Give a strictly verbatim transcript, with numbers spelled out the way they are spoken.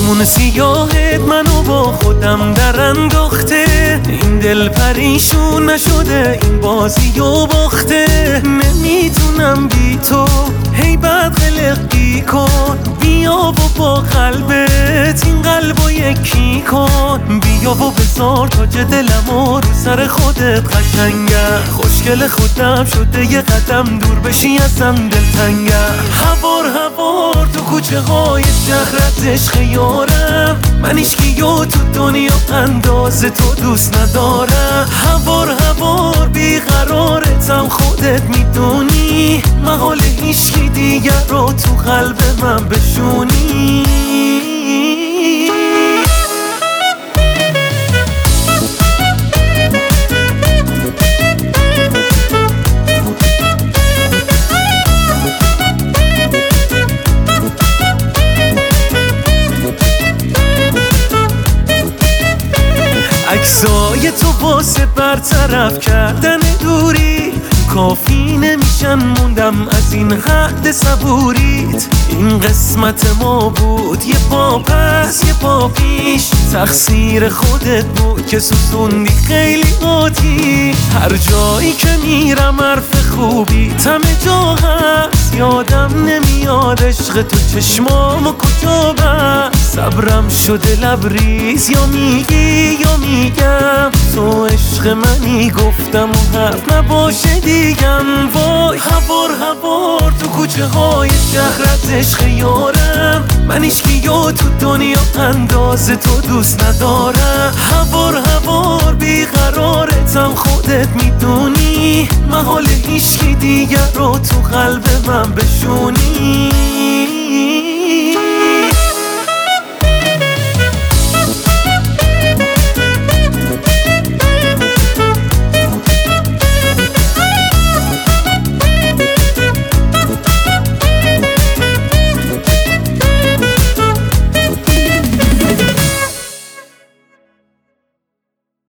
چشمون سیاهت منو با خودم در انداخته، این دل پریشون نشده این بازی و باخته. نمیتونم بی تو هی بد قلقی کن، بیا و با قلبت این قلبو یکی کن. بیا و بذار تاج دلمو رو سر خودت قشنگه، خوشگل خودم شده یه قدم دور بشی ازم دلتنگه. هوار هوار تو کوچه های شهرت عشق یارم، من ایشکیو تو دنیا انداز تو دوست ندارم. هوار هوار بیقرارتم خودت میدونی، محال هیچکی دیگر رو تو قلب من بشونی. عکسای تو واسه برطرف کردن دوری کافی نمیشن، موندم از این حد صبوریت. این قسمت ما بود، یه پا پس یه پا پیش، تقصیر خودت بود که سوزوندی خیلی آتیش. هر جایی که میرم حرف خوبی همه جا هست، یادم نمیاد عشق تو چشمامو کجا بست. صبرم شده لبریز، یا میگی یا میگم تو عشق منی، گفتم و حرف نباشه دیگم. وای هوار هوار تو کوچه های شهرت عشق یارم، من ایشکیو تو دنیا انداز تو دوست ندارم. هوار هوار بیقرارتم خودت میدونی، محال هیچکی دیگر رو تو قلب من بشونی.